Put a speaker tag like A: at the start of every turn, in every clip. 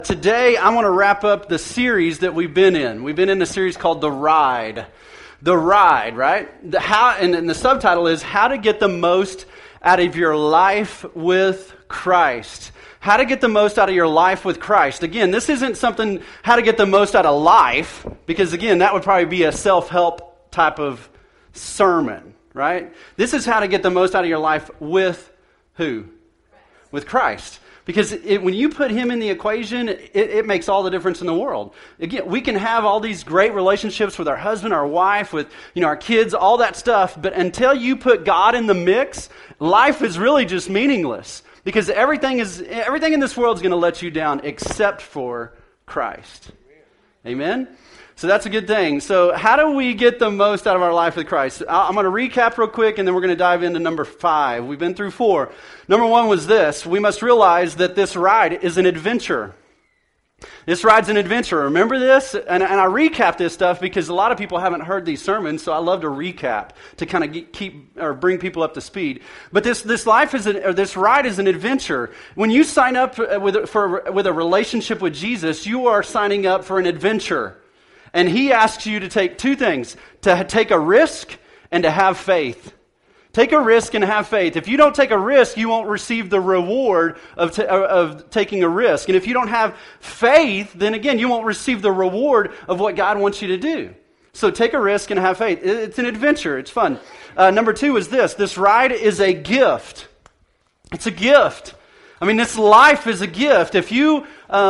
A: Today, I want to wrap up the series that we've been in. We've been in a series called The Ride. The Ride, right? And the subtitle is How to Get the Most Out of Your Life with Christ. How to get the most out of your life with Christ. Again, this isn't something, how to get the most out of life, because again, that would probably be a self-help type of sermon, right? This is how to get the most out of your life with who? With Christ. Because when you put Him in the equation, it makes all the difference in the world. Again, we can have all these great relationships with our husband, our wife, with our kids, all that stuff. But until you put God in the mix, life is really just meaningless. Because everything in this world is going to let you down except for Christ. Amen? So that's a good thing. So how do we get the most out of our life with Christ? I'm going to recap real quick, and then we're going to dive into number 5. We've been through 4. Number 1 was this. We must realize that this ride is an adventure. This ride's an adventure. Remember this? And I recap this stuff because a lot of people haven't heard these sermons, so I love to recap to kind of bring people up to speed. But this ride is an adventure. When you sign up with a relationship with Jesus, you are signing up for an adventure. And He asks you to take 2 things, to take a risk and to have faith. Take a risk and have faith. If you don't take a risk, you won't receive the reward of taking a risk. And if you don't have faith, then again, you won't receive the reward of what God wants you to do. So take a risk and have faith. It's an adventure. It's fun. Number 2 is this. This ride is a gift. It's a gift. I mean, this life is a gift. If you've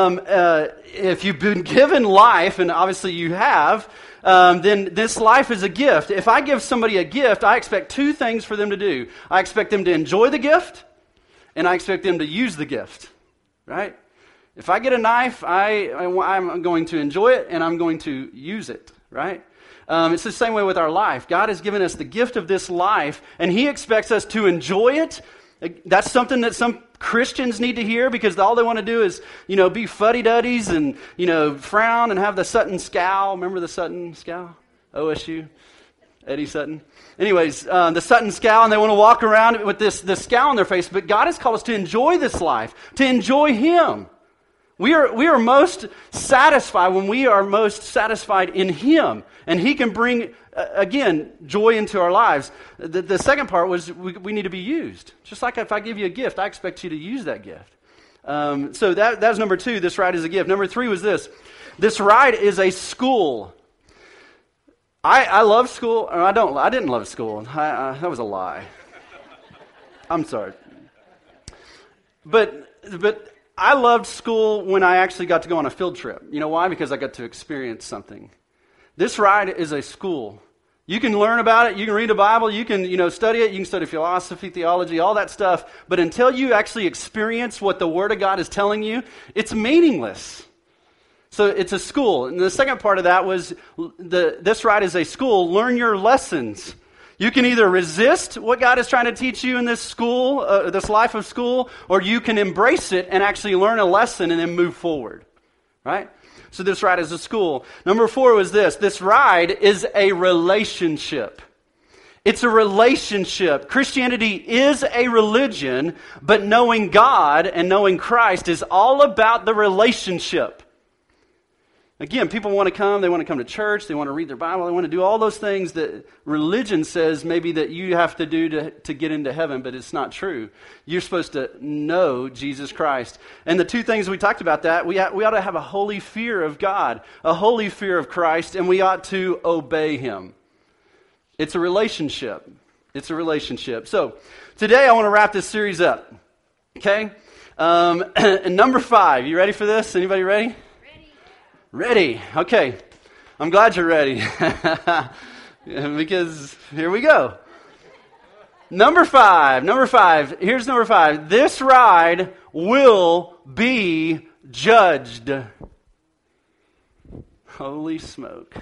A: been given life, and obviously you have, then this life is a gift. If I give somebody a gift, I expect 2 things for them to do. I expect them to enjoy the gift, and I expect them to use the gift, right? If I get a knife, I'm going to enjoy it, and I'm going to use it, right? It's the same way with our life. God has given us the gift of this life, and He expects us to enjoy it. That's something that some Christians need to hear because all they want to do is, be fuddy-duddies and, frown and have the Sutton scowl. Remember the Sutton scowl? OSU? Eddie Sutton. Anyways, the Sutton scowl, and they want to walk around with this scowl on their face. But God has called us to enjoy this life, to enjoy Him. We are most satisfied when we are most satisfied in Him. And He can bring, again, joy into our lives. The second part was we need to be used. Just like if I give you a gift, I expect you to use that gift. So that's number 2, this ride is a gift. Number 3 was this. This ride is a school. I love school. Or I didn't love school. That was a lie. I'm sorry. But I loved school when I actually got to go on a field trip. You know why? Because I got to experience something. This ride is a school. You can learn about it. You can read the Bible. You can, study it. You can study philosophy, theology, all that stuff. But until you actually experience what the Word of God is telling you, it's meaningless. So it's a school. And the second part of that was this ride is a school. Learn your lessons. You can either resist what God is trying to teach you in this school, this life of school, or you can embrace it and actually learn a lesson and then move forward, right? So this ride is a school. Number 4 was this. This ride is a relationship. It's a relationship. Christianity is a religion, but knowing God and knowing Christ is all about the relationship. Again, people want to come. They want to come to church. They want to read their Bible. They want to do all those things that religion says maybe that you have to do to get into heaven, but it's not true. You're supposed to know Jesus Christ. And the 2 things we talked about that, we ought to have a holy fear of God, a holy fear of Christ, and we ought to obey Him. It's a relationship. It's a relationship. So today I want to wrap this series up. Okay? And number 5, you ready for this? Anybody ready? Ready. Okay. I'm glad you're ready. Because here we go. Number 5. Here's number 5. This ride will be judged. Holy smoke.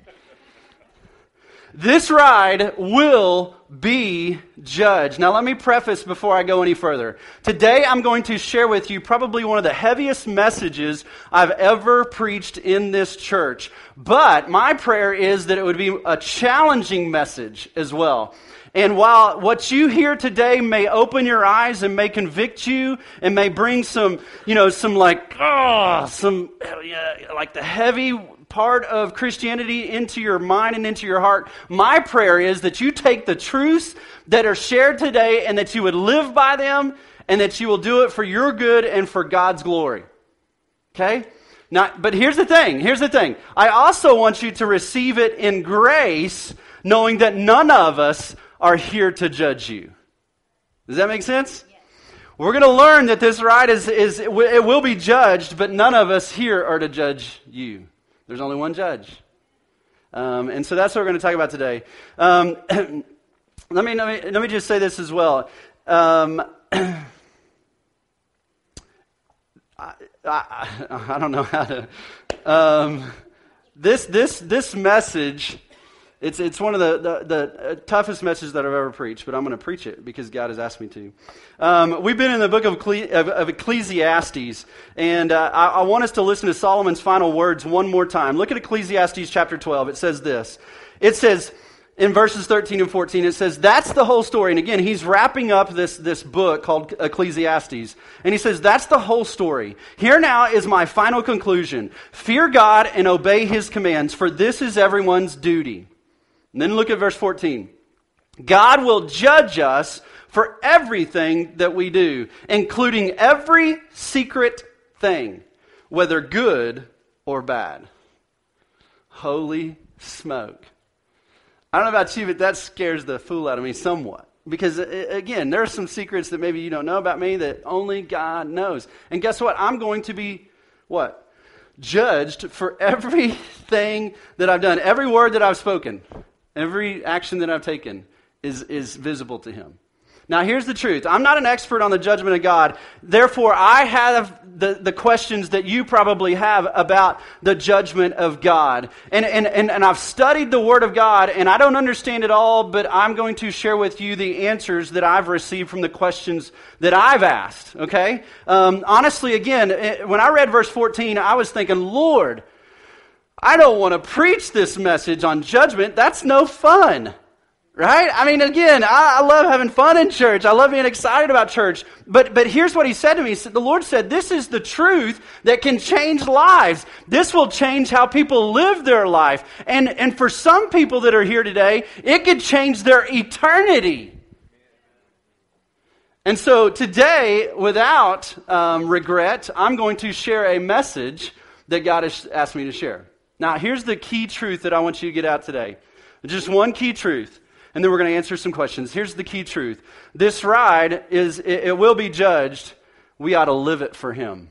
A: This ride will be judged. Now let me preface before I go any further. Today I'm going to share with you probably one of the heaviest messages I've ever preached in this church. But my prayer is that it would be a challenging message as well. And while what you hear today may open your eyes and may convict you and may bring some like the heavy part of Christianity into your mind and into your heart, my prayer is that you take the truths that are shared today and that you would live by them and that you will do it for your good and for God's glory. Okay? Now, but here's the thing. I also want you to receive it in grace, knowing that none of us are here to judge you. Does that make sense? Yes. We're going to learn that this ride it will be judged, but none of us here are to judge you. There's only one judge. And so that's what we're going to talk about today. Let me just say this as well. I don't know how to. This message, it's one of the toughest messages that I've ever preached, but I'm going to preach it because God has asked me to. We've been in the book of Ecclesiastes, and I want us to listen to Solomon's final words one more time. Look at Ecclesiastes chapter 12. It says this. It says, in verses 13 and 14, it says, that's the whole story. And again, he's wrapping up this book called Ecclesiastes. And he says, that's the whole story. Here now is my final conclusion. Fear God and obey His commands, for this is everyone's duty. And then look at verse 14. God will judge us for everything that we do, including every secret thing, whether good or bad. Holy smoke. I don't know about you, but that scares the fool out of me somewhat. Because, again, there are some secrets that maybe you don't know about me that only God knows. And guess what? I'm going to be, what? Judged for everything that I've done. Every word that I've spoken, every action that I've taken is visible to Him. Now, here's the truth. I'm not an expert on the judgment of God. Therefore, I have the questions that you probably have about the judgment of God. And I've studied the Word of God, and I don't understand it all, but I'm going to share with you the answers that I've received from the questions that I've asked, okay? Honestly, again, when I read verse 14, I was thinking, Lord, I don't want to preach this message on judgment. That's no fun. Right? I mean, again, I love having fun in church. I love being excited about church. But here's what He said to me. The Lord said, this is the truth that can change lives. This will change how people live their life. And for some people that are here today, it could change their eternity. And so today, without regret, I'm going to share a message that God has asked me to share. Now, here's the key truth that I want you to get out today. Just one key truth. And then we're going to answer some questions. Here's the key truth. This ride it will be judged. We ought to live it for Him.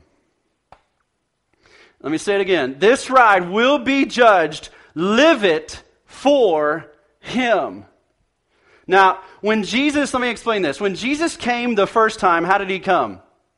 A: Let me say it again. This ride will be judged. Live it for Him. Now, let me explain this. When Jesus came the first time, how did He come?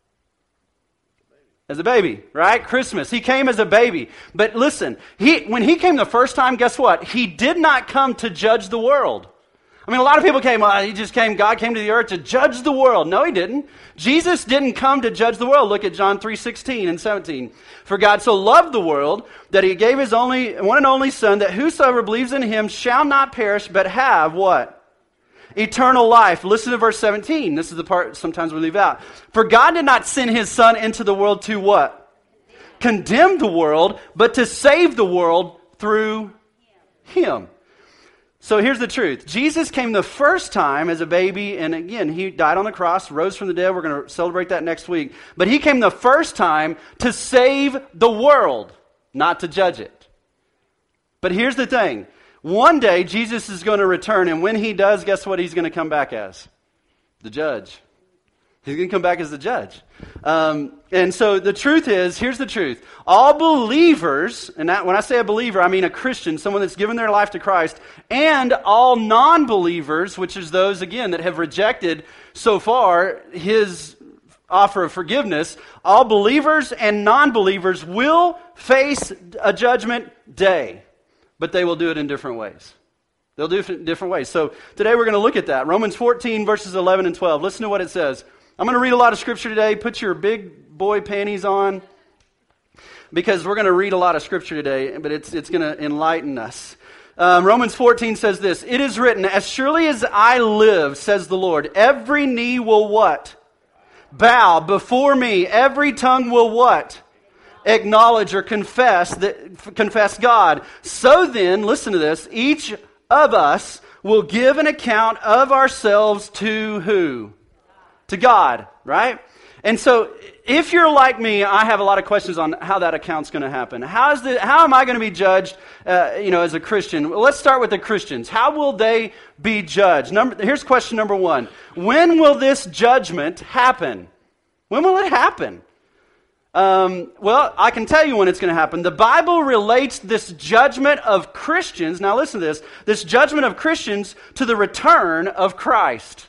A: As a baby, right? Christmas. He came as a baby. But listen, when He came the first time, guess what? He did not come to judge the world. I mean, a lot of people God came to the earth to judge the world. No, He didn't. Jesus didn't come to judge the world. Look at John 3:16 and 17. For God so loved the world that He gave His one and only Son, that whosoever believes in Him shall not perish, but have what? Eternal life. Listen to verse 17. This is the part sometimes we leave out. For God did not send His Son into the world to what? Condemn the world, but to save the world through Him. So here's the truth. Jesus came the first time as a baby, and again, He died on the cross, rose from the dead. We're going to celebrate that next week. But He came the first time to save the world, not to judge it. But here's the thing. One day, Jesus is going to return, and when He does, guess what He's going to come back as? The judge. He's going to come back as the judge. And so the truth is, here's the truth. All believers, and when I say a believer, I mean a Christian, someone that's given their life to Christ, and all non-believers, which is those, again, that have rejected so far His offer of forgiveness, all believers and non-believers will face a judgment day, but they will do it in different ways. They'll do it in different ways. So today we're going to look at that. Romans 14, verses 11 and 12. Listen to what it says. I'm going to read a lot of scripture today. Put your big boy panties on, because we're going to read a lot of scripture today, but it's going to enlighten us. Romans 14 says this, "It is written, as surely as I live, says the Lord, every knee will" what? "Bow before me. Every tongue will" what? "Acknowledge" or confess God. So then, listen to this, each of us will give an account of ourselves to who? To God, right? And so, if you're like me, I have a lot of questions on how that account's going to happen. How am I going to be judged, as a Christian? Well, let's start with the Christians. How will they be judged? Here's question number one. When will this judgment happen? When will it happen? Well, I can tell you when it's going to happen. The Bible relates this judgment of Christians, now listen to this judgment of Christians to the return of Christ.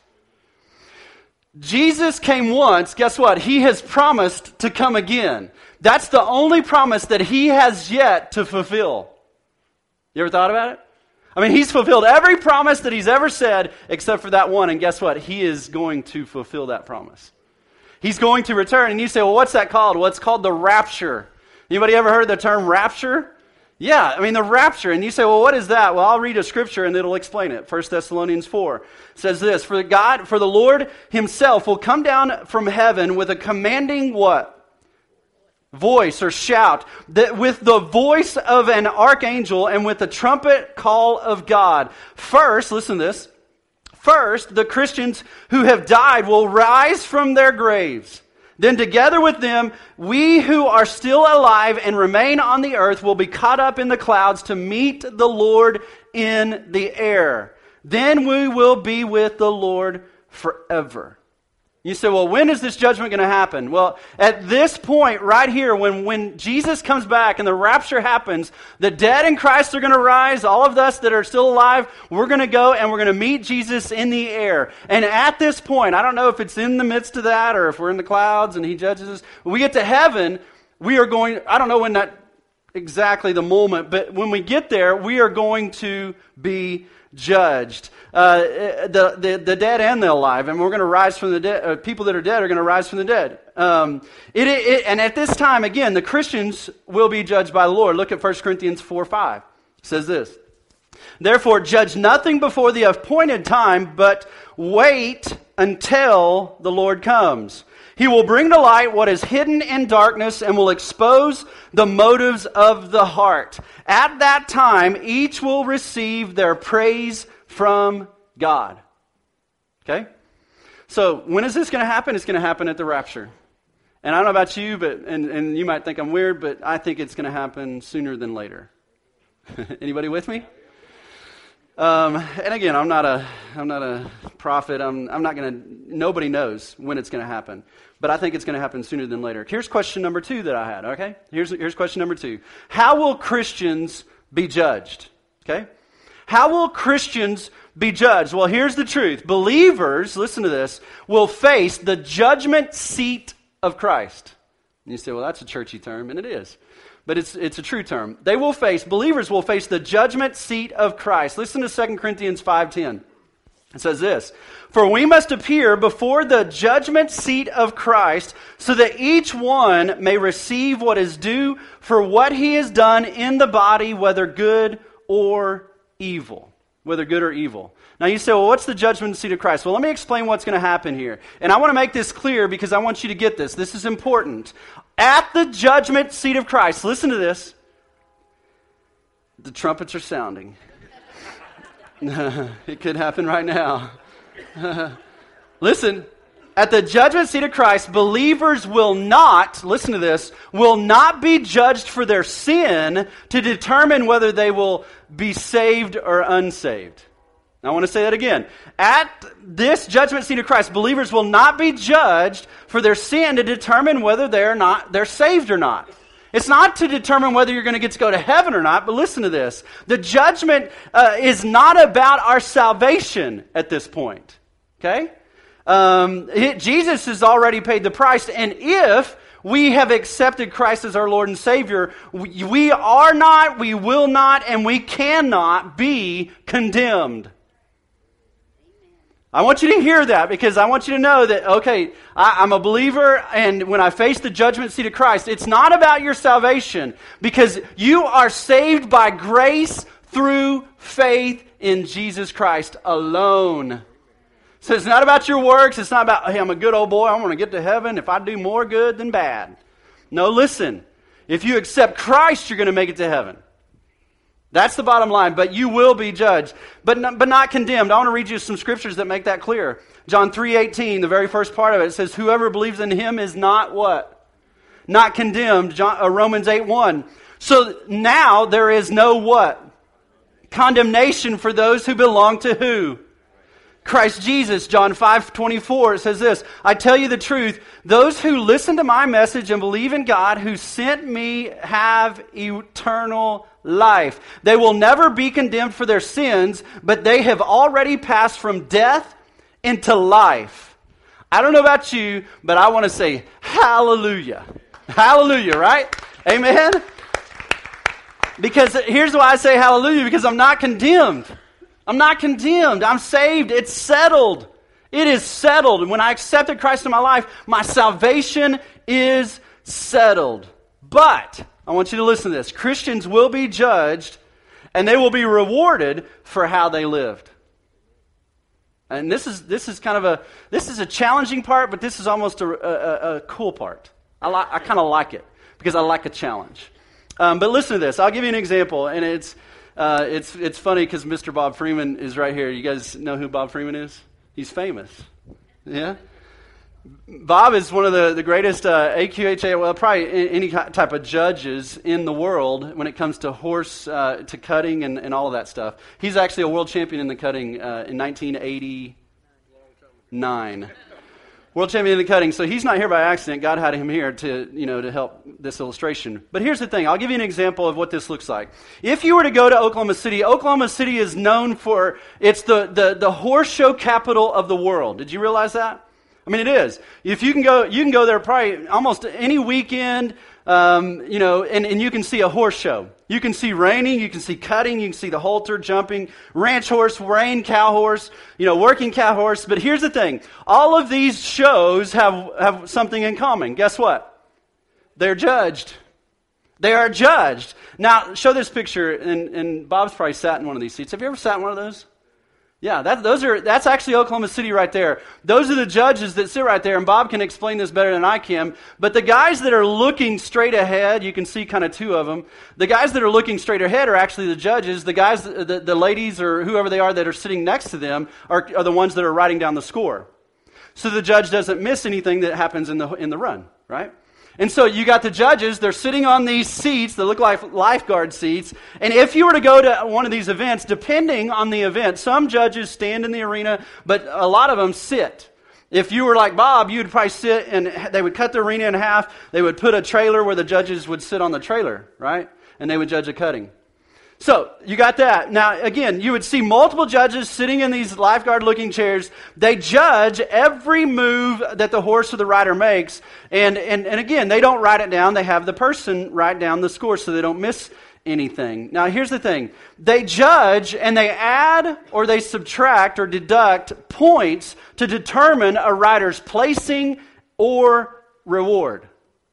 A: Jesus came once, guess what? He has promised to come again. That's the only promise that he has yet to fulfill. You ever thought about it? I mean, he's fulfilled every promise that he's ever said except for that one, and guess what? He is going to fulfill that promise. He's going to return, and you say, well, what's that called? Well, it's called the rapture. Anybody ever heard the term rapture? Yeah, I mean the rapture. And you say, well, what is that? Well, I'll read a scripture and it'll explain it. 1 Thessalonians 4 says this, For the Lord himself will come down from heaven with a commanding" what? "Voice" or shout, that with the voice of an archangel and with the trumpet call of God. First, listen to this. First, the Christians who have died will rise from their graves. Then together with them, we who are still alive and remain on the earth will be caught up in the clouds to meet the Lord in the air. Then we will be with the Lord forever. You say, well, when is this judgment going to happen? Well, at this point right here, when Jesus comes back and the rapture happens, the dead in Christ are going to rise. All of us that are still alive, we're going to go and we're going to meet Jesus in the air. And at this point, I don't know if it's in the midst of that or if we're in the clouds and he judges us. When we get to heaven, we are going, I don't know when that exactly the moment, but when we get there, we are going to be judged. The dead and the alive, and we're going to rise from the dead. People that are dead are going to rise from the dead. And at this time, again, the Christians will be judged by the Lord. Look at 1 Corinthians 4:5. It says this, Therefore, judge nothing before the appointed time, but wait until the Lord comes. He will bring to light what is hidden in darkness and will expose the motives of the heart. At that time, each will receive their praise from God. Okay? So, when is this going to happen? It's going to happen at the rapture. And I don't know about you, but and you might think I'm weird, but I think it's going to happen sooner than later. Anybody with me? And again, I'm not a prophet. Nobody knows when it's going to happen. But I think it's going to happen sooner than later. Here's question number 2 that I had, okay? Here's question number 2. How will Christians be judged? Okay? How will Christians be judged? Well, here's the truth. Believers, listen to this, will face the judgment seat of Christ. And you say, well, that's a churchy term, and it is. But it's a true term. Believers will face the judgment seat of Christ. Listen to 2 Corinthians 5:10. It says this, For we must appear before the judgment seat of Christ, so that each one may receive what is due for what he has done in the body, whether good or evil. Whether good or evil. Now you say, well, what's the judgment seat of Christ? Well, let me explain what's going to happen here. And I want to make this clear because I want you to get this. This is important. At the judgment seat of Christ, listen to this. The trumpets are sounding. It could happen right now. Listen, at the judgment seat of Christ, believers will not, listen to this, will not be judged for their sin to determine whether they will be saved or unsaved. I want to say that again. At this judgment seat of Christ, believers will not be judged for their sin to determine whether they're saved or not. It's not to determine whether you're going to go to heaven or not, but listen to this. The judgment is not about our salvation at this point. Okay? Jesus has already paid the price, and if we have accepted Christ as our Lord and Savior, we are not, we will not, and we cannot be condemned. I want you to hear that because I want you to know that, okay, I'm a believer, and when I face the judgment seat of Christ, it's not about your salvation because you are saved by grace through faith in Jesus Christ alone. So it's not about your works. It's not about, hey, I'm a good old boy. I'm going to get to heaven if I do more good than bad. No, listen. If you accept Christ, you're going to make it to heaven. That's the bottom line. But you will be judged, but not condemned. I want to read you some scriptures that make that clear. John 3:18, the very first part of it, says, whoever believes in him is not what? Not condemned. Romans 8:1. So now there is no what? Condemnation for those who belong to who? Christ Jesus. John 5:24, it says this, I tell you the truth, those who listen to my message and believe in God who sent me have eternal life. They will never be condemned for their sins, but they have already passed from death into life. I don't know about you, but I want to say hallelujah. Hallelujah, right? Amen? Because here's why I say hallelujah, because I'm not condemned. I'm not condemned. I'm saved. It's settled. It is settled. And when I accepted Christ in my life, my salvation is settled. But I want you to listen to this. Christians will be judged and they will be rewarded for how they lived. And this is kind of a challenging part, but this is almost a cool part. I kind of like it because I like a challenge. But listen to this. I'll give you an example, and it's funny because Mr. Bob Freeman is right here. You guys know who Bob Freeman is? He's famous. Yeah? Bob is one of the greatest AQHA, well, probably any type of judges in the world when it comes to horse, to cutting and all of that stuff. He's actually a world champion in the cutting in 1989. World champion in the cutting. So he's not here by accident. God had him here to help this illustration. But here's the thing. I'll give you an example of what this looks like. If you were to go to Oklahoma City is known for, it's the horse show capital of the world. Did you realize that? I mean, it is. If you can go there probably almost any weekend, and you can see a horse show. You can see reining, you can see cutting, you can see the halter, jumping, ranch horse, rein, cow horse, working cow horse. But here's the thing. All of these shows have something in common. Guess what? They're judged. They are judged. Now, show this picture, and Bob's probably sat in one of these seats. Have you ever sat in one of those? Yeah, that's actually Oklahoma City right there. Those are the judges that sit right there, and Bob can explain this better than I can. But the guys that are looking straight ahead, you can see kind of two of them. The guys that are looking straight ahead are actually the judges. The guys, the ladies or whoever they are that are sitting next to them are the ones that are writing down the score. So the judge doesn't miss anything that happens in the run, right? And so you got the judges, they're sitting on these seats that look like lifeguard seats. And if you were to go to one of these events, depending on the event, some judges stand in the arena, but a lot of them sit. If you were like Bob, you would probably sit and they would cut the arena in half. They would put a trailer where the judges would sit on the trailer, right? And they would judge a cutting. So, you got that. Now, again, you would see multiple judges sitting in these lifeguard-looking chairs. They judge every move that the horse or the rider makes. And again, they don't write it down. They have the person write down the score so they don't miss anything. Now, here's the thing. They judge and they add or they subtract or deduct points to determine a rider's placing or reward.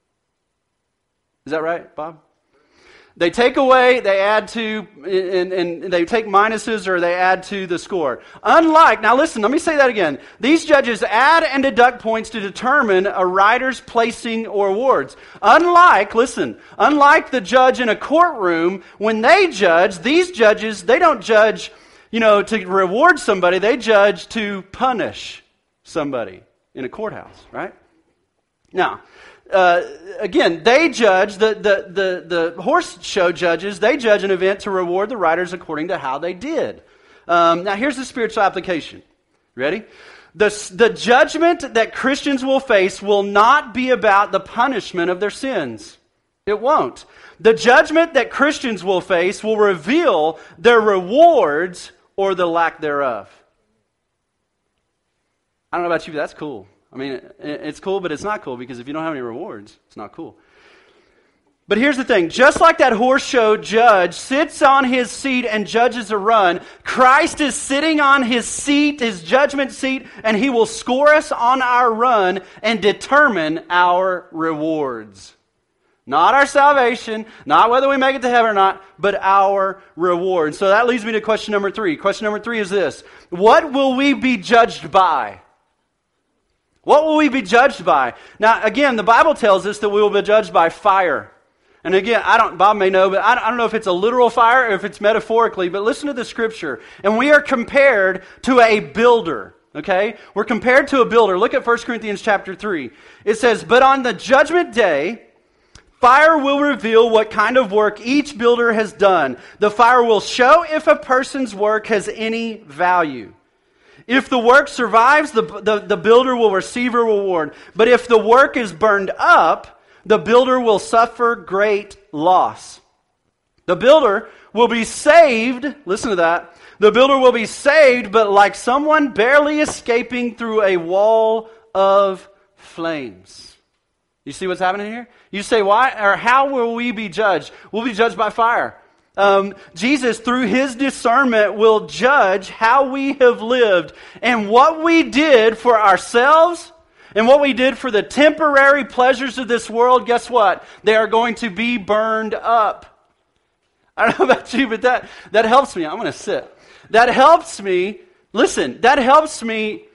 A: Is that right, Bob? They take away, they add to, and they take minuses or they add to the score. Now listen, let me say that again. These judges add and deduct points to determine a rider's placing or awards. Unlike the judge in a courtroom, when they judge, these judges, they don't judge, to reward somebody, they judge to punish somebody in a courthouse, right? Now, again, they judge, the horse show judges, they judge an event to reward the riders according to how they did. Now, here's the spiritual application. Ready? The judgment that Christians will face will not be about the punishment of their sins. It won't. The judgment that Christians will face will reveal their rewards or the lack thereof. I don't know about you, but that's cool. I mean, it's cool, but it's not cool because if you don't have any rewards, it's not cool. But here's the thing. Just like that horse show judge sits on his seat and judges a run, Christ is sitting on his seat, his judgment seat, and he will score us on our run and determine our rewards. Not our salvation, not whether we make it to heaven or not, but our reward. So that leads me to question number 3. Question number 3 is this. What will we be judged by? What will we be judged by? Now, again, the Bible tells us that we will be judged by fire. And again, Bob may know, but I don't know if it's a literal fire or if it's metaphorically, but listen to the scripture. And we are compared to a builder, okay? We're compared to a builder. Look at 1 Corinthians chapter 3. It says, "But on the judgment day, fire will reveal what kind of work each builder has done. The fire will show if a person's work has any value. If the work survives, the builder will receive a reward. But if the work is burned up, the builder will suffer great loss." The builder will be saved, listen to that, the builder will be saved, but like someone barely escaping through a wall of flames. You see what's happening here? You say, why or how will we be judged? We'll be judged by fire. Jesus, through his discernment, will judge how we have lived and what we did for ourselves and what we did for the temporary pleasures of this world. Guess what? They are going to be burned up. I don't know about you, but that helps me. I'm going to sit. That helps me. Listen, that helps me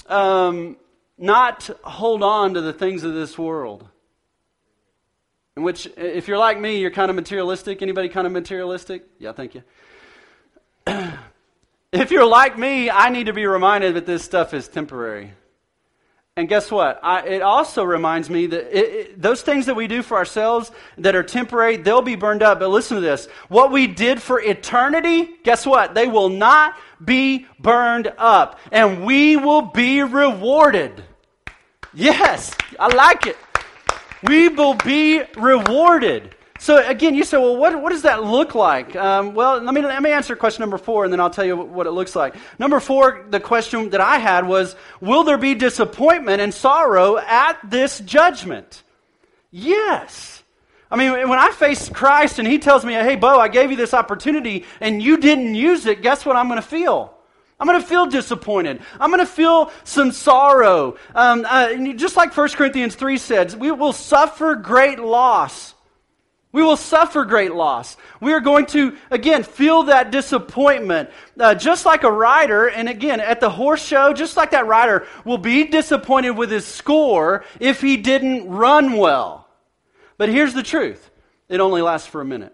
A: not hold on to the things of this world. In which, if you're like me, you're kind of materialistic. Anybody kind of materialistic? Yeah, thank you. If you're like me, I need to be reminded that this stuff is temporary. And guess what? It also reminds me that those things that we do for ourselves that are temporary, they'll be burned up. But listen to this. What we did for eternity, guess what? They will not be burned up. And we will be rewarded. Yes, I like it. We will be rewarded. So again, you say, well, what does that look like? Well, let me answer question number 4, and then I'll tell you what it looks like. Number 4, the question that I had was, will there be disappointment and sorrow at this judgment? Yes. I mean, when I face Christ and he tells me, hey, Bo, I gave you this opportunity and you didn't use it, guess what I'm going to feel? I'm going to feel disappointed. I'm going to feel some sorrow. Just like 1 Corinthians 3 says, we will suffer great loss. We will suffer great loss. We are going to, again, feel that disappointment. Just like a rider, and again, at the horse show, just like that rider will be disappointed with his score if he didn't run well. But here's the truth. It only lasts for a minute.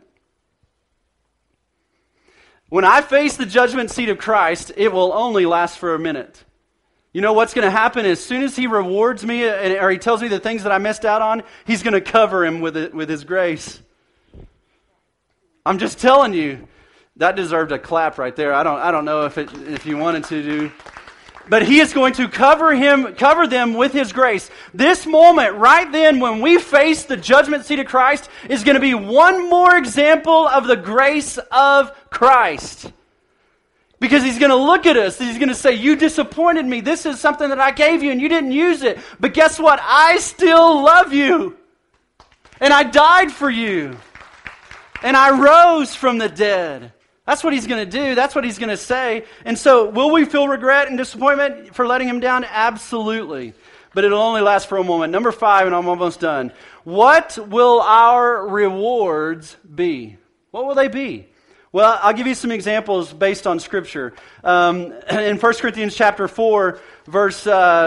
A: When I face the judgment seat of Christ, it will only last for a minute. You know what's going to happen? As soon as he rewards me, or he tells me the things that I missed out on, he's going to cover him with his grace. I'm just telling you, that deserved a clap right there. I don't know if you wanted to do, but he is going to cover them with his grace. This moment right then when we face the judgment seat of Christ is going to be one more example of the grace of Christ. Because he's going to look at us, he's going to say, you disappointed me. This is something that I gave you and you didn't use it. But guess what? I still love you. And I died for you. And I rose from the dead. That's what he's going to do. That's what he's going to say. And so, will we feel regret and disappointment for letting him down? Absolutely. But it'll only last for a moment. Number 5, and I'm almost done. What will our rewards be? What will they be? Well, I'll give you some examples based on Scripture. In 1 Corinthians chapter 4, verse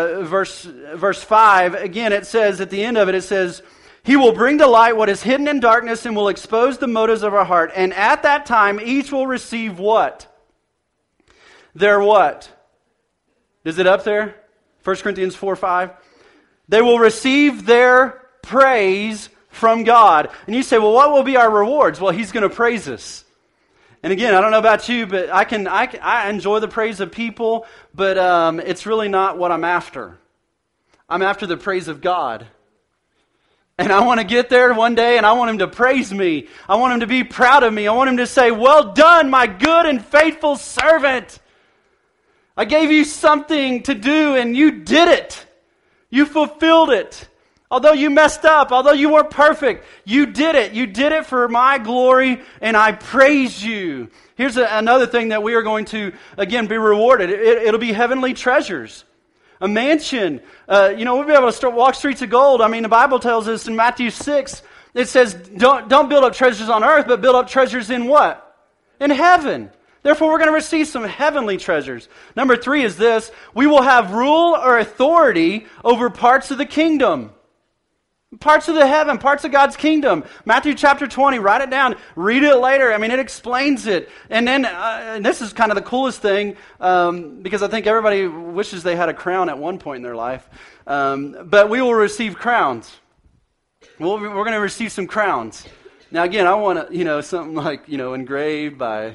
A: 5, again, it says, at the end of it, it says, he will bring to light what is hidden in darkness and will expose the motives of our heart. And at that time, each will receive what? Their what? Is it up there? 1 Corinthians 4:5. They will receive their praise from God. And you say, well, what will be our rewards? Well, he's going to praise us. And again, I don't know about you, but I enjoy the praise of people, but it's really not what I'm after. I'm after the praise of God. And I want to get there one day and I want him to praise me. I want him to be proud of me. I want him to say, well done, my good and faithful servant. I gave you something to do and you did it. You fulfilled it. Although you messed up, although you weren't perfect, you did it. You did it for my glory and I praise you. Here's another thing that we are going to, again, be rewarded. It'll be heavenly treasures. A mansion. We'll be able to walk streets of gold. I mean, the Bible tells us in Matthew 6 It says, don't build up treasures on earth, but build up treasures in what? In heaven. Therefore, we're going to receive some heavenly treasures. Number 3 is this: we will have rule or authority over parts of the kingdom. Parts of the heaven, parts of God's kingdom. Matthew chapter 20, write it down. Read it later. I mean, it explains it. And then, and this is kind of the coolest thing, because I think everybody wishes they had a crown at one point in their life. But we will receive crowns. We're going to receive some crowns. Now, again, I want to, something like, engraved by,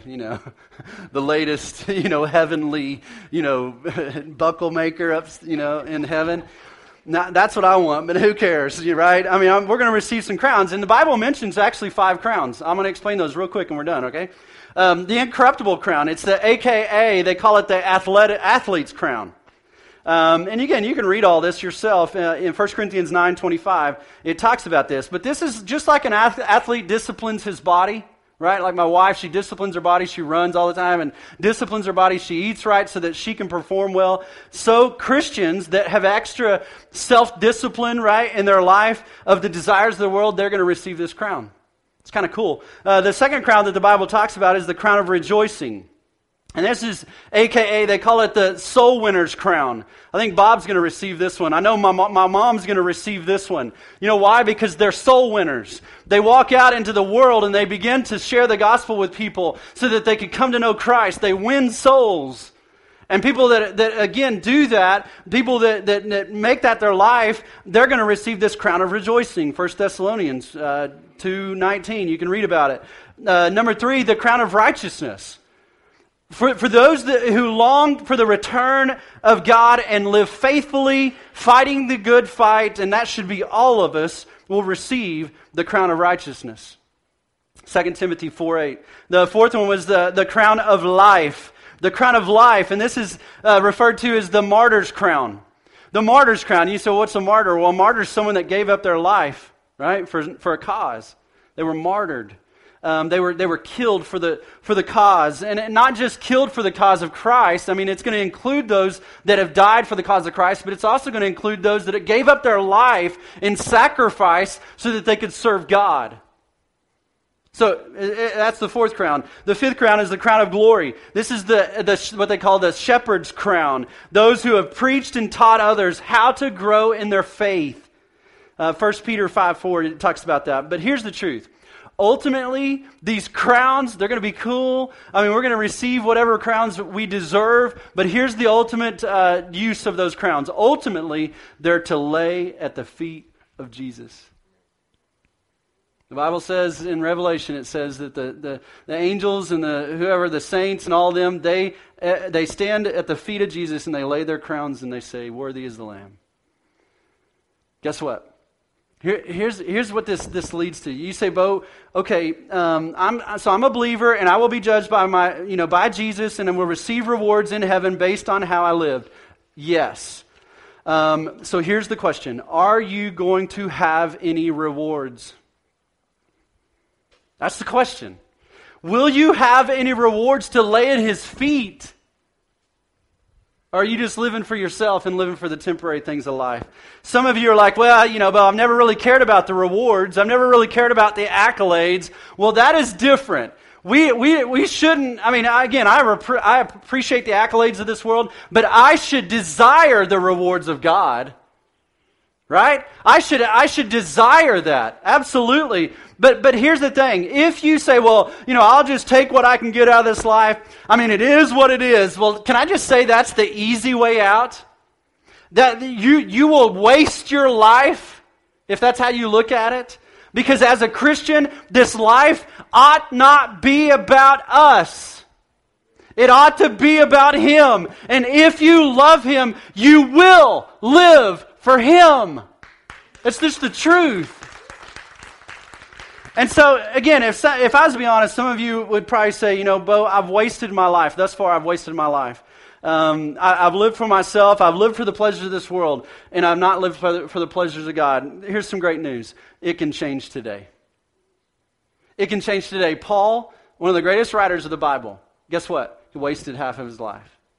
A: the latest, heavenly, buckle maker up, in heaven. Now, that's what I want, but who cares, right? I mean, we're going to receive some crowns. And the Bible mentions actually 5 crowns. I'm going to explain those real quick and we're done, okay? The incorruptible crown, it's the AKA, they call it the athlete's crown. And again, you can read all this yourself. In 1 Corinthians 9:25, it talks about this. But this is just like an athlete disciplines his body, right? Like my wife, she disciplines her body. She runs all the time and disciplines her body. She eats right so that she can perform well. So Christians that have extra self-discipline, right, in their life of the desires of the world, they're going to receive this crown. It's kind of cool. The second crown that the Bible talks about is the crown of rejoicing. And this is, AKA, they call it the soul winner's crown. I think Bob's going to receive this one. I know my mom's going to receive this one. You know why? Because they're soul winners. They walk out into the world and they begin to share the gospel with people so that they can come to know Christ. They win souls. And people that again do that, people that make that their life, they're going to receive this crown of rejoicing. 1 Thessalonians 2:19, you can read about it. Number 3, the crown of righteousness. For those who long for the return of God and live faithfully, fighting the good fight, and that should be all of us, will receive the crown of righteousness. 2 Timothy 4:8. The fourth one was the crown of life. The crown of life, and this is referred to as the martyr's crown. The martyr's crown. You say, what's a martyr? Well, a martyr is someone that gave up their life, right, for a cause. They were martyred. They were killed for the cause, and not just killed for the cause of Christ. I mean, it's going to include those that have died for the cause of Christ, but it's also going to include those that gave up their life in sacrifice so that they could serve God. So that's the fourth crown. The fifth crown is the crown of glory. This is the what they call the shepherd's crown. Those who have preached and taught others how to grow in their faith. 1 Peter 5:4 talks about that. But here's the truth. Ultimately, these crowns, they're going to be cool. I mean, we're going to receive whatever crowns we deserve. But here's the ultimate use of those crowns. Ultimately, they're to lay at the feet of Jesus. The Bible says in Revelation, it says that the angels and the saints and all of them, they stand at the feet of Jesus and they lay their crowns and they say, "Worthy is the Lamb." Guess what? Here's what this leads to. You say, "Bo, okay, I'm a believer and I will be judged by Jesus and I will receive rewards in heaven based on how I lived." Yes. So here's the question: are you going to have any rewards? That's the question. Will you have any rewards to lay at His feet? Or are you just living for yourself and living for the temporary things of life? Some of you are like, "Well, but I've never really cared about the rewards. I've never really cared about the accolades." Well, that is different. We shouldn't, I appreciate the accolades of this world, but I should desire the rewards of God. Right? I should desire that. Absolutely. But here's the thing. If you say, "Well, I'll just take what I can get out of this life. It is what it is." Well, can I just say that's the easy way out? That you will waste your life if that's how you look at it. Because as a Christian, this life ought not be about us. It ought to be about Him. And if you love Him, you will live for Him. It's just the truth. And so, again, if I was to be honest, some of you would probably say, "Bo, I've wasted my life. Thus far, I've wasted my life. I've lived for myself. I've lived for the pleasures of this world, and I've not lived for the pleasures of God." Here's some great news. It can change today. It can change today. Paul, one of the greatest writers of the Bible, guess what? He wasted half of his life.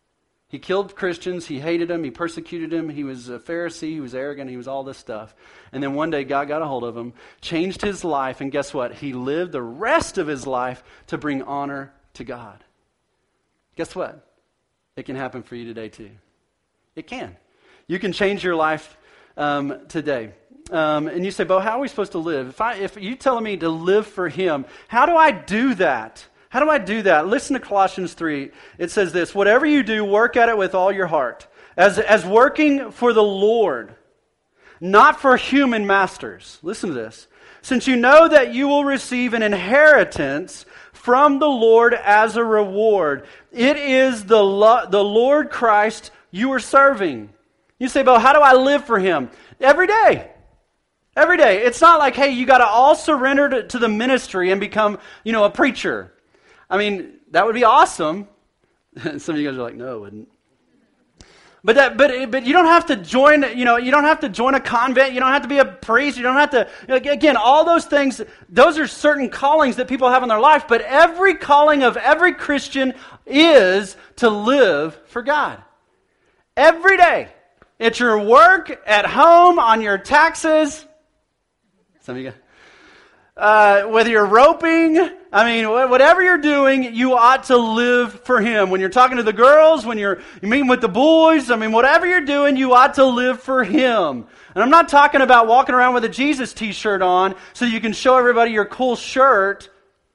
A: He killed Christians. He hated them. He persecuted them. He was a Pharisee. He was arrogant. He was all this stuff. And then one day God got a hold of him, changed his life, and guess what? He lived the rest of his life to bring honor to God. Guess what? It can happen for you today too. It can. You can change your life today. And you say, Bo, how are we supposed to live? If you're telling me to live for Him, how do I do that? How do I do that? Listen to Colossians 3. It says this, whatever you do, work at it with all your heart, as working for the Lord, not for human masters. Listen to this. Since you know that you will receive an inheritance from the Lord as a reward. It is the Lord Christ you are serving. You say, Bo, how do I live for Him? Every day. Every day. It's not like, hey, you got to all surrender to the ministry and become, a preacher. I mean, that would be awesome. Some of you guys are like, no, it wouldn't. But you don't have to join, you don't have to join a convent. You don't have to be a priest. You don't have to, again, all those things, those are certain callings that people have in their life. But every calling of every Christian is to live for God. Every day. At your work, at home, on your taxes. Some of you guys. Whether you're roping, whatever you're doing, you ought to live for Him. When you're talking to the girls, when you're meeting with the boys, whatever you're doing, you ought to live for Him. And I'm not talking about walking around with a Jesus t-shirt on so you can show everybody your cool shirt.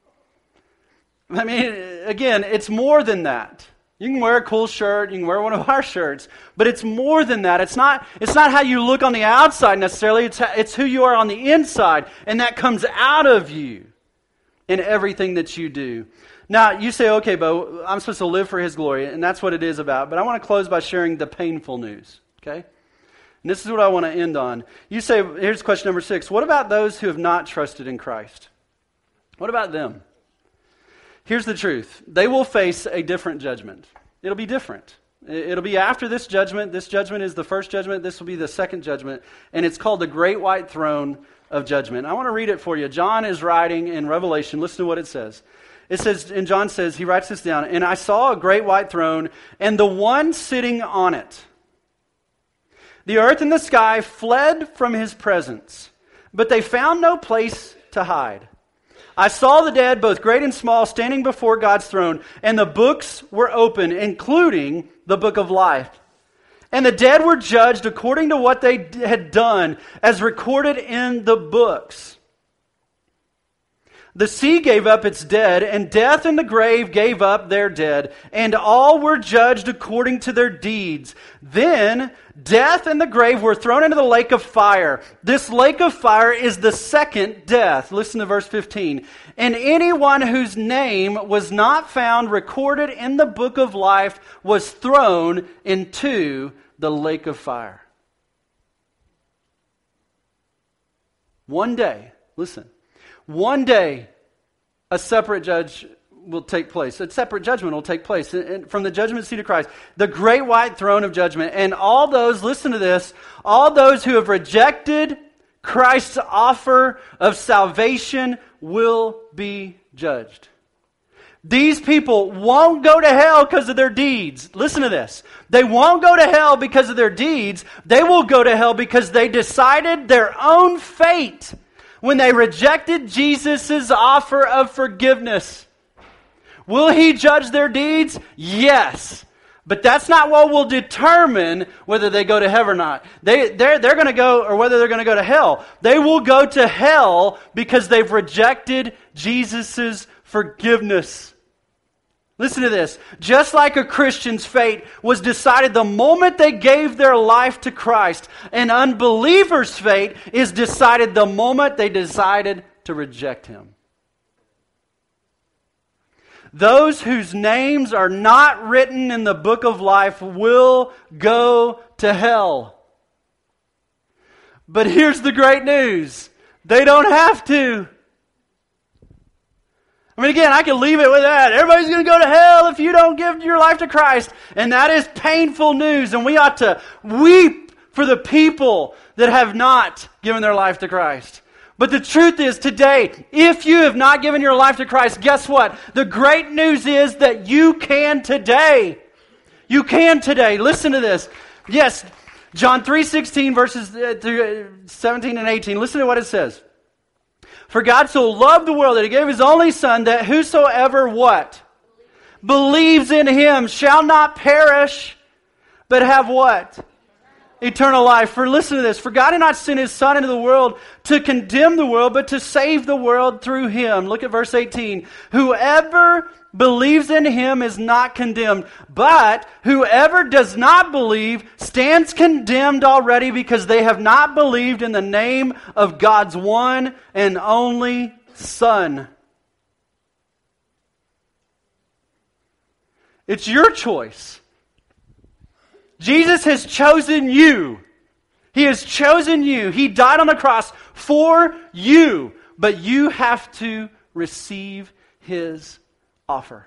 A: Again, it's more than that. You can wear a cool shirt, you can wear one of our shirts, but it's more than that. It's not how you look on the outside necessarily, it's who you are on the inside, and that comes out of you in everything that you do. Now, you say, okay, Bo, I'm supposed to live for His glory, and that's what it is about, but I want to close by sharing the painful news, okay? And this is what I want to end on. You say, here's question number 6, what about those who have not trusted in Christ? What about them? Here's the truth. They will face a different judgment. It'll be different. It'll be after this judgment. This judgment is the first judgment. This will be the second judgment. And it's called the Great White Throne of Judgment. I want to read it for you. John is writing in Revelation. Listen to what it says. It says, and John says, he writes this down, and I saw a great white throne, and the one sitting on it. The earth and the sky fled from His presence, but they found no place to hide. I saw the dead, both great and small, standing before God's throne, and the books were open, including the book of life. And the dead were judged according to what they had done, as recorded in the books. The sea gave up its dead, and death and the grave gave up their dead, and all were judged according to their deeds. Then death and the grave were thrown into the lake of fire. This lake of fire is the second death. Listen to verse 15. And anyone whose name was not found recorded in the book of life was thrown into the lake of fire. One day, listen. One day, a separate judge will take place. A separate judgment will take place from the judgment seat of Christ. The great white throne of judgment. And all those, listen to this, all those who have rejected Christ's offer of salvation will be judged. These people won't go to hell because of their deeds. Listen to this. They won't go to hell because of their deeds. They will go to hell because they decided their own fate when they rejected Jesus' offer of forgiveness. Will He judge their deeds? Yes. But that's not what will determine whether they go to heaven or not. They're going to go, or whether they're going to go to hell. They will go to hell because they've rejected Jesus' forgiveness. Listen to this. Just like a Christian's fate was decided the moment they gave their life to Christ, an unbeliever's fate is decided the moment they decided to reject Him. Those whose names are not written in the book of life will go to hell. But here's the great news. They don't have to. Again, I can leave it with that. Everybody's going to go to hell if you don't give your life to Christ. And that is painful news. And we ought to weep for the people that have not given their life to Christ. But the truth is today, if you have not given your life to Christ, guess what? The great news is that you can today. You can today. Listen to this. Yes, John 3:16 verses 17 and 18. Listen to what it says. For God so loved the world that he gave his only Son, that whosoever what? Believes in him shall not perish, but have what? Eternal life. For listen to this. For God did not send his Son into the world to condemn the world, but to save the world through him. Look at verse 18. Whoever believes in him is not condemned, but whoever does not believe stands condemned already, because they have not believed in the name of God's one and only Son. It's your choice. Jesus has chosen you. He has chosen you. He died on the cross for you, but you have to receive his offer.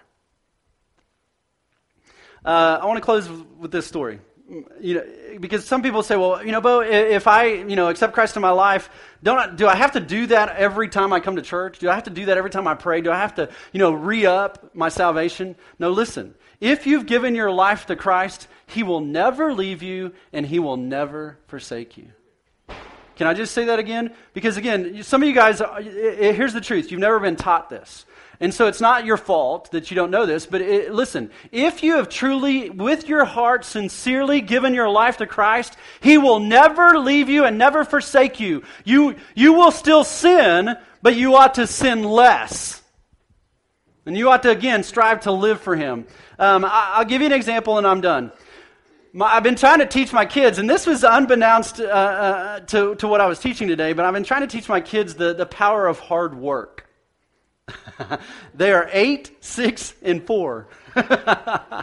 A: I want to close with this story. Because some people say, well, Bo, if I, accept Christ in my life, do I have to do that every time I come to church? Do I have to do that every time I pray? Do I have to, re-up my salvation? No, listen. If you've given your life to Christ, he will never leave you and he will never forsake you. Can I just say that again? Because again, some of you guys, here's the truth. You've never been taught this. And so it's not your fault that you don't know this, but listen, if you have truly, with your heart, sincerely given your life to Christ, he will never leave you and never forsake you. You will still sin, but you ought to sin less. And you ought to, again, strive to live for him. I'll give you an example and I'm done. I've been trying to teach my kids, and this was unbeknownst to what I was teaching today, but I've been trying to teach my kids the power of hard work. They are 8, 6, and 4. But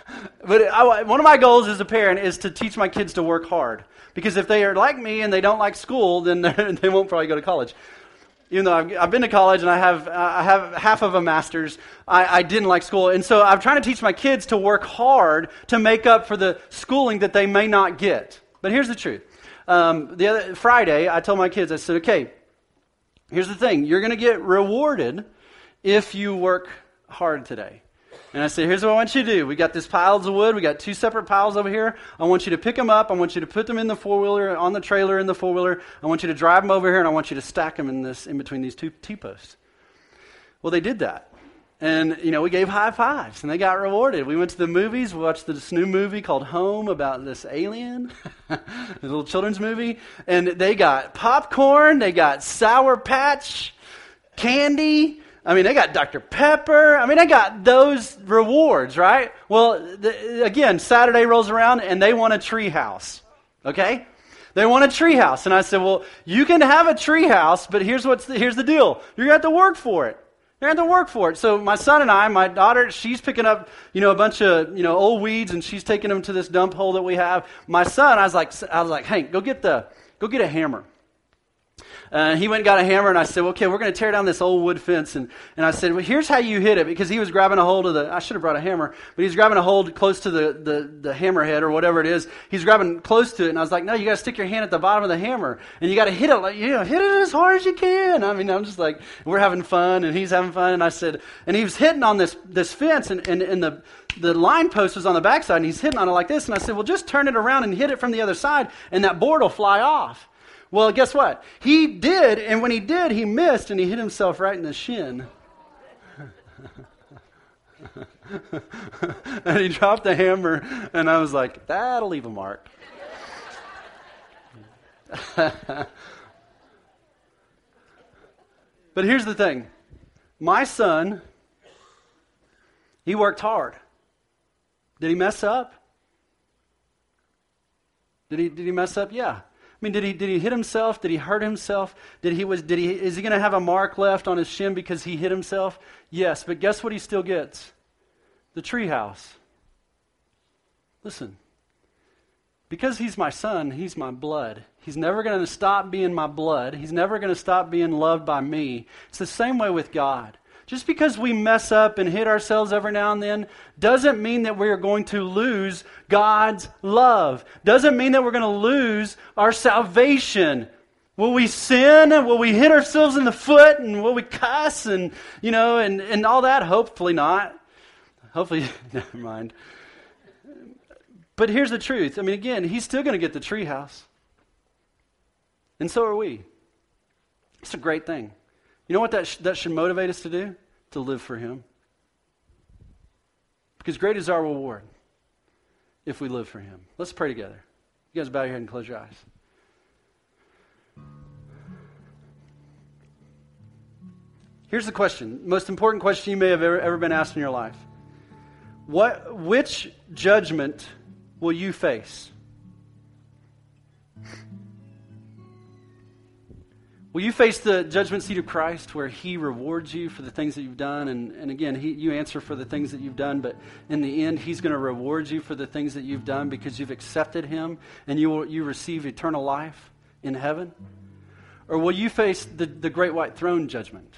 A: one of my goals as a parent is to teach my kids to work hard. Because if they are like me and they don't like school, then they won't probably go to college. Even though I've been to college and I have half of a master's, I didn't like school. And so I'm trying to teach my kids to work hard to make up for the schooling that they may not get. But here's the truth. The other Friday, I told my kids, I said, okay, here's the thing. You're going to get rewarded if you work hard today. And I said, here's what I want you to do. We got these piles of wood. We got 2 separate piles over here. I want you to pick them up. I want you to put them in the four-wheeler, on the trailer in the four-wheeler. I want you to drive them over here, and I want you to stack them in between these 2 T-posts. Well, they did that. And, we gave high fives, and they got rewarded. We went to the movies. We watched this new movie called Home about this alien, a little children's movie. And they got popcorn. They got Sour Patch candy. They got Dr. Pepper. They got those rewards, right? Well, again, Saturday rolls around and they want a tree house, okay? They want a tree house. And I said, well, you can have a tree house, but here's the deal. You're going to have to work for it. You're going to have to work for it. So my son and I, my daughter, she's picking up, a bunch of, old weeds and she's taking them to this dump hole that we have. My son, I was like, Hank, go get a hammer. He went and got a hammer, and I said, okay, we're going to tear down this old wood fence. And I said, well, here's how you hit it, because he was grabbing a hold of I should have brought a hammer, but he's grabbing a hold close to the hammerhead or whatever it is. He's grabbing close to it, and I was like, no, you got to stick your hand at the bottom of the hammer, and you got to hit it, hit it as hard as you can. I'm just like, we're having fun, and he's having fun, and I said, and he was hitting on this fence, and the line post was on the backside, and he's hitting on it like this, and I said, well, just turn it around and hit it from the other side, and that board will fly off. Well, guess what? He did, and when he did, he missed, and he hit himself right in the shin. And he dropped the hammer, and I was like, that'll leave a mark. But here's the thing. My son, he worked hard. Did he mess up? Did he mess up? Yeah. Did he hit himself? Did he hurt himself? Is he going to have a mark left on his shin because he hit himself? Yes, but guess what he still gets? The treehouse. Listen, because he's my son, he's my blood. He's never going to stop being my blood. He's never going to stop being loved by me. It's the same way with God. Just because we mess up and hit ourselves every now and then doesn't mean that we are going to lose God's love. Doesn't mean that we're going to lose our salvation. Will we sin? Will we hit ourselves in the foot? And will we cuss? And, and all that? Hopefully not. Hopefully, never mind. But here's the truth. I mean, again, he's still going to get the treehouse. And so are we. It's a great thing. You know what that should motivate us to do? To live for him. Because great is our reward if we live for him. Let's pray together. You guys bow your head and close your eyes. Here's the question. Most important question you may have ever been asked in your life. Which judgment will you face? Will you face the judgment seat of Christ where he rewards you for the things that you've done? And again, you answer for the things that you've done, but in the end, he's going to reward you for the things that you've done because you've accepted him and you receive eternal life in heaven? Or will you face the great white throne judgment?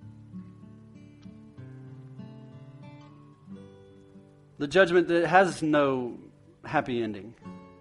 A: The judgment that has no happy ending.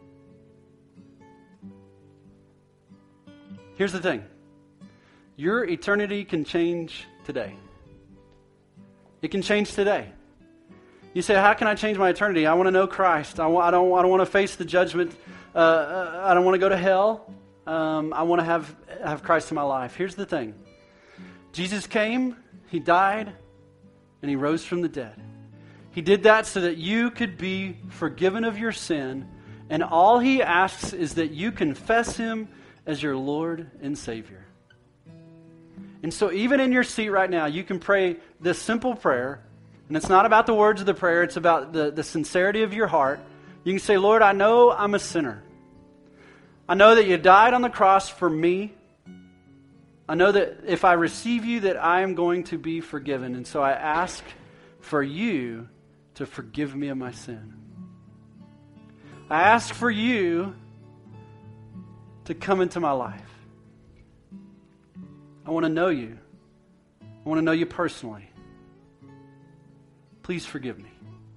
A: Here's the thing. Your eternity can change today. It can change today. You say, how can I change my eternity? I want to know Christ. I don't want to face the judgment. I don't want to go to hell. I want to have Christ in my life. Here's the thing. Jesus came, he died, and he rose from the dead. He did that so that you could be forgiven of your sin, and all he asks is that you confess him as your Lord and Savior. And so even in your seat right now, you can pray this simple prayer, and it's not about the words of the prayer, it's about the sincerity of your heart. You can say, Lord, I know I'm a sinner. I know that you died on the cross for me. I know that if I receive you, that I am going to be forgiven. And so I ask for you to forgive me of my sin. I ask for you to come into my life. I want to know you. I want to know you personally. Please forgive me.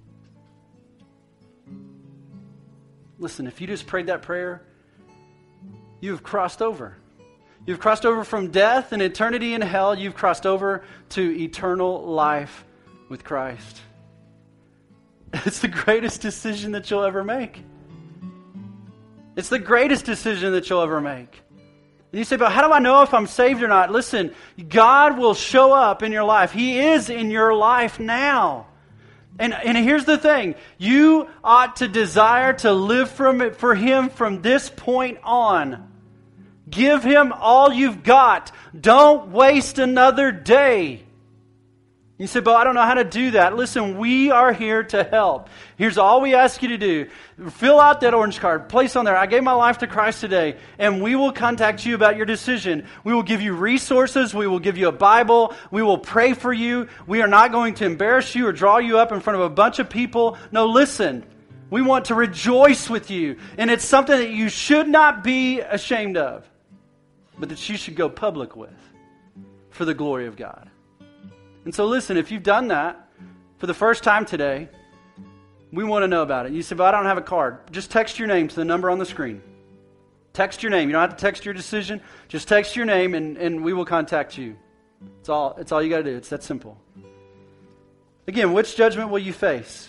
A: Listen, if you just prayed that prayer, you have crossed over. You've crossed over from death and eternity in hell. You've crossed over to eternal life with Christ. It's the greatest decision that you'll ever make. It's the greatest decision that you'll ever make. And you say, but how do I know if I'm saved or not? Listen, God will show up in your life. He is in your life now. And here's the thing. You ought to desire to live for him from this point on. Give him all you've got. Don't waste another day. You say, but I don't know how to do that. Listen, we are here to help. Here's all we ask you to do. Fill out that orange card. Place on there, I gave my life to Christ today. And we will contact you about your decision. We will give you resources. We will give you a Bible. We will pray for you. We are not going to embarrass you or draw you up in front of a bunch of people. No, listen. We want to rejoice with you. And it's something that you should not be ashamed of, but that you should go public with for the glory of God. And so listen, if you've done that for the first time today, we want to know about it. You say, but I don't have a card. Just text your name to the number on the screen. Text your name. You don't have to text your decision. Just text your name and we will contact you. It's all you got to do. It's that simple. Again, which judgment will you face?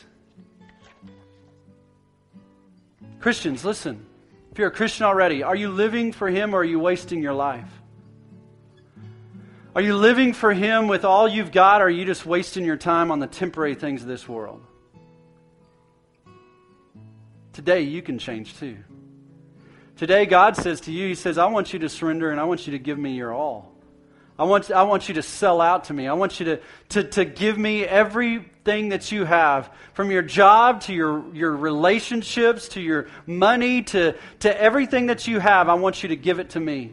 A: Christians, listen. If you're a Christian already, are you living for him or are you wasting your life? Are you living for him with all you've got, or are you just wasting your time on the temporary things of this world? Today, you can change too. Today, God says to you, he says, I want you to surrender and I want you to give me your all. I want you to sell out to me. I want you to give me everything that you have, from your job to your relationships to your money to everything that you have. I want you to give it to me.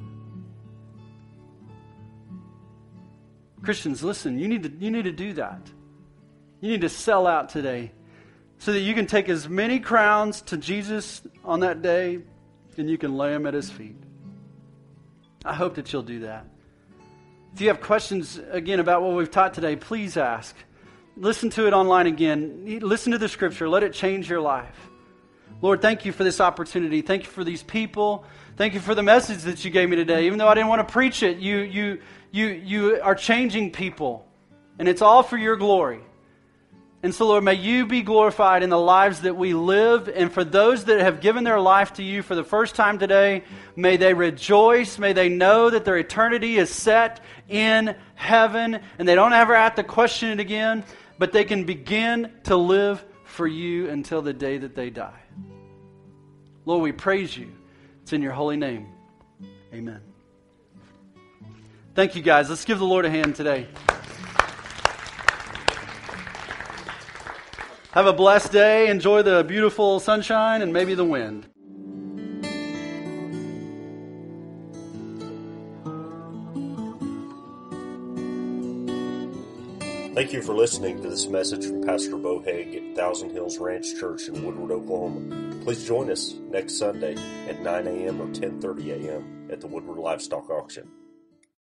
A: Christians, listen, you need to do that. You need to sell out today so that you can take as many crowns to Jesus on that day and you can lay them at his feet. I hope that you'll do that. If you have questions, again, about what we've taught today, please ask. Listen to it online again. Listen to the scripture. Let it change your life. Lord, thank you for this opportunity. Thank you for these people. Thank you for the message that you gave me today. Even though I didn't want to preach it, you are changing people. And it's all for your glory. And so, Lord, may you be glorified in the lives that we live. And for those that have given their life to you for the first time today, may they rejoice. May they know that their eternity is set in heaven. And they don't ever have to question it again, but they can begin to live for you until the day that they die. Lord, we praise you. It's in your holy name. Amen. Thank you, guys. Let's give the Lord a hand today. Have a blessed day. Enjoy the beautiful sunshine and maybe the wind.
B: Thank you for listening to this message from Pastor Bo Haig at Thousand Hills Ranch Church in Woodward, Oklahoma. Please join us next Sunday at 9 a.m. or 10:30 a.m. at the Woodward Livestock Auction.